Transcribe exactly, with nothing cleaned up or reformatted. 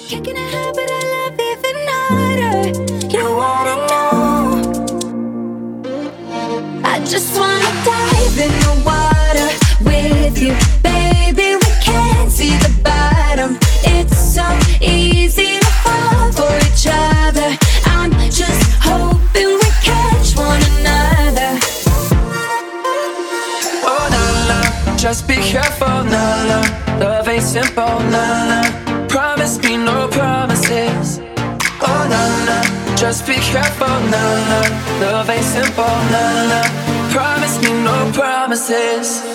Kicking a habit I love even harder. You wanna know? I just wanna dive in the water with you, baby. We can't see the bottom. It's so easy to fall for each other. I'm just hoping we catch one another. Oh na na, just be careful, na na. Love ain't simple, na na. Promise me no promises. Oh na na, just be careful, na na. Love ain't simple, na na. Promise me no promises.